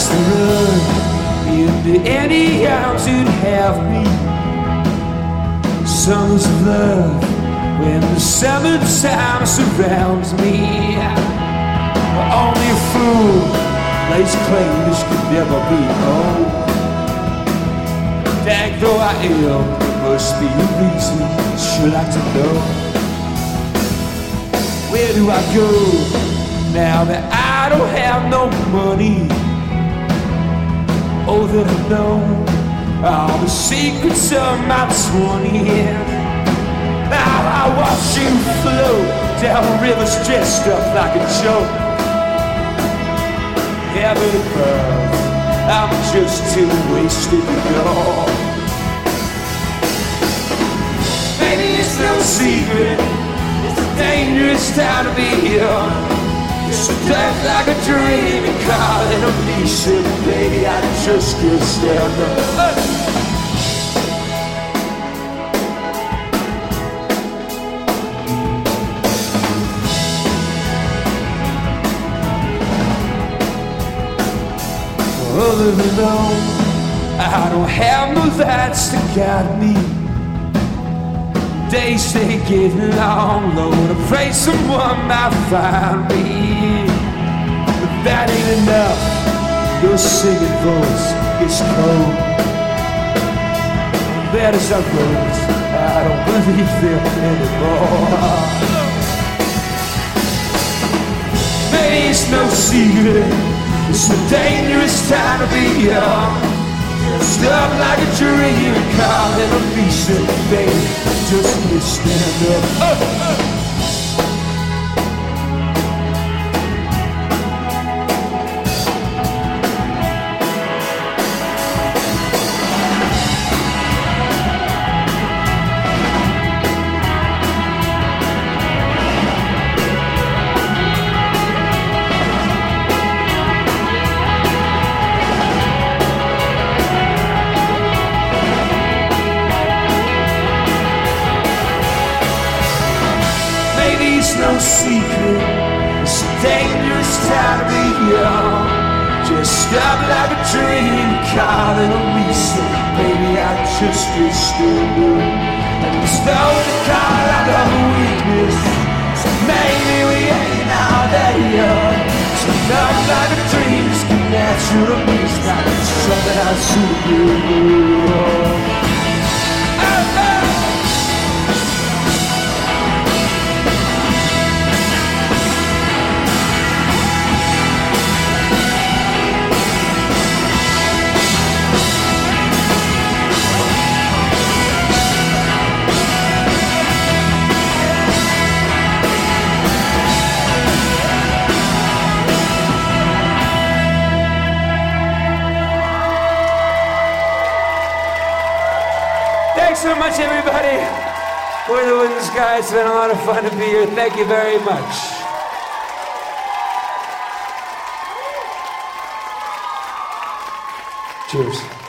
just run into any arms you'd have me. Songs of love when the summertime surrounds me. Only a fool lays claim this could never be home. Dang though I am, there must be a reason. Sure like to know. Where do I go now that I don't have no money? Oh, that I know all the secrets of my 20s. Now I watch you float down rivers dressed up like a joke. Heaven above, I'm just too wasted to go. Maybe it's no secret, it's a dangerous time to be here. It's a death like a dream and calling a mission. Baby, I just can't stand up. Other than though I don't have no lights to guide me. Days they get long, Lord, I pray someone might find me. But that ain't enough, your singing voice is cold. Bad as I rose, I don't believe them anymore. Maybe it's no secret, it's a dangerous time to be young. Stuck like a dream, calling a piece of faith. Just can't stand up. It's no secret, it's a dangerous time to be young. Just stop like a dream, calling on me, say, baby, I just can't stand up. And it's starting to call like a weakness, so maybe we ain't all that young. So stop like a dream, just get natural to me, it's not something I should do. Thanks so much, everybody. We're the Wooden Sky. It's been a lot of fun to be here. Thank you very much. Cheers.